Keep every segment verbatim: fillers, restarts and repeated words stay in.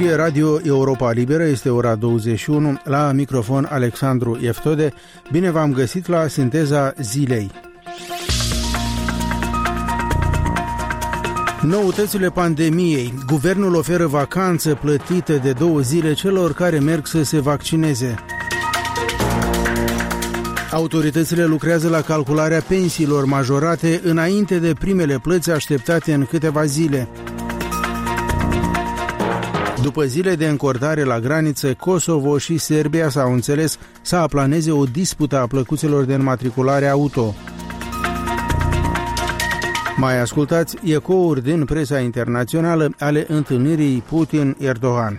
Aici e Radio Europa Liberă, este ora douăzeci și unu, la microfon Alexandru Eftode. Bine v-am găsit la Sinteza Zilei. Noutățile pandemiei. Guvernul oferă vacanță plătită de două zile celor care merg să se vaccineze. Autoritățile lucrează la calcularea pensiilor majorate înainte de primele plăți așteptate în câteva zile. După zile de încordare la graniță, Kosovo și Serbia s-au înțeles să aplaneze o dispută a plăcuțelor de înmatriculare auto. Mai ascultați ecouri din presa internațională ale întâlnirii Putin-Erdogan.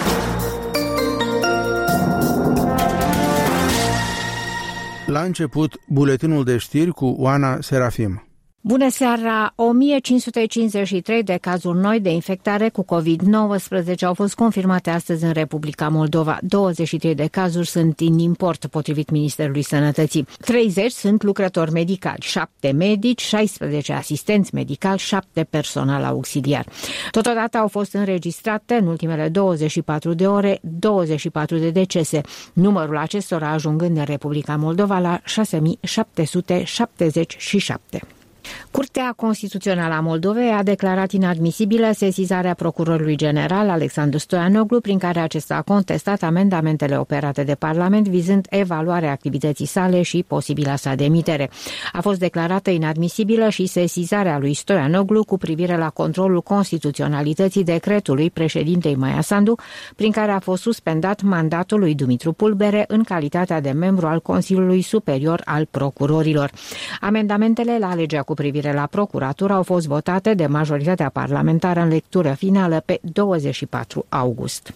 La început, buletinul de știri cu Oana Serafim. Bună seara! o mie cinci sute cincizeci și trei de cazuri noi de infectare cu covid nouăsprezece au fost confirmate astăzi în Republica Moldova. douăzeci și trei de cazuri sunt în import, potrivit Ministerului Sănătății. treizeci sunt lucrători medicali, șapte medici, șaisprezece asistenți medicali, șapte personal auxiliar. Totodată au fost înregistrate în ultimele douăzeci și patru de ore douăzeci și patru de decese, numărul acestora ajungând în Republica Moldova la șase mii șapte sute șaptezeci și șapte. Curtea Constituțională a Moldovei a declarat inadmisibilă sesizarea procurorului general Alexandru Stoianoglu, prin care acesta a contestat amendamentele operate de Parlament vizând evaluarea activității sale și posibila sa demitere. A fost declarată inadmisibilă și sesizarea lui Stoianoglu cu privire la controlul constituționalității decretului președintei Maia Sandu, prin care a fost suspendat mandatul lui Dumitru Pulbere în calitatea de membru al Consiliului Superior al Procurorilor. Amendamentele la legea cu privire la procuratură au fost votate de majoritatea parlamentară în lectură finală pe douăzeci și patru august.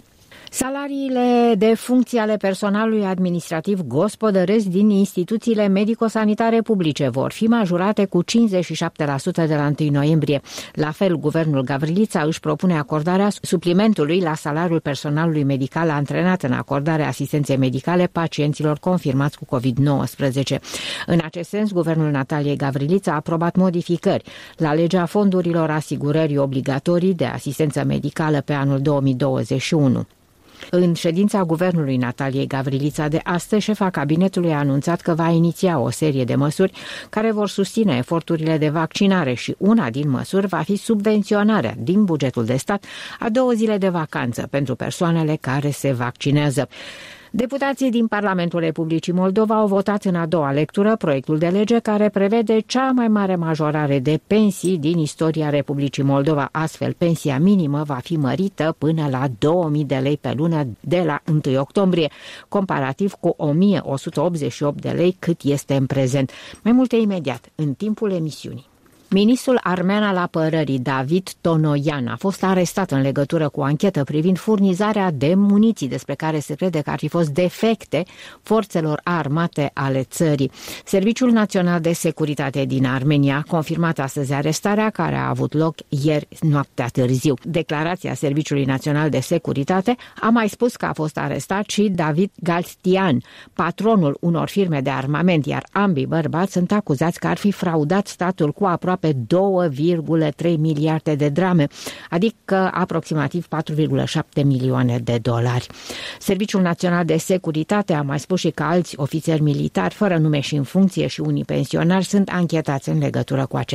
Salariile de funcții ale personalului administrativ gospodăresc din instituțiile medico-sanitare publice vor fi majorate cu cincizeci și șapte la sută de la întâi noiembrie. La fel, guvernul Gavrilița își propune acordarea suplimentului la salariul personalului medical antrenat în acordarea asistenței medicale pacienților confirmați cu covid nouăsprezece. În acest sens, guvernul Nataliei Gavrilița a aprobat modificări la legea fondurilor asigurării obligatorii de asistență medicală pe anul două mii douăzeci și unu. În ședința guvernului Nataliei Gavrilița de astăzi, șefa cabinetului a anunțat că va iniția o serie de măsuri care vor susține eforturile de vaccinare și una din măsuri va fi subvenționarea din bugetul de stat a două zile de vacanță pentru persoanele care se vaccinează. Deputații din Parlamentul Republicii Moldova au votat în a doua lectură proiectul de lege care prevede cea mai mare majorare de pensii din istoria Republicii Moldova. Astfel, pensia minimă va fi mărită până la două mii de lei pe lună de la întâi octombrie, comparativ cu o mie o sută optzeci și opt de lei cât este în prezent. Mai multe imediat, în timpul emisiunii. Ministrul armean al apărării David Tonoian a fost arestat în legătură cu o anchetă privind furnizarea de muniții despre care se crede că ar fi fost defecte forțelor armate ale țării. Serviciul Național de Securitate din Armenia a confirmat astăzi arestarea care a avut loc ieri noaptea târziu. Declarația Serviciului Național de Securitate a mai spus că a fost arestat și David Galstian, patronul unor firme de armament, iar ambii bărbați sunt acuzați că ar fi fraudat statul cu aproape pe două virgulă trei miliarde de drame, adică aproximativ patru virgulă șapte milioane de dolari. Serviciul Național de Securitate a mai spus și că alți ofițeri militari, fără nume și în funcție și unii pensionari, sunt anchetați în legătură cu acest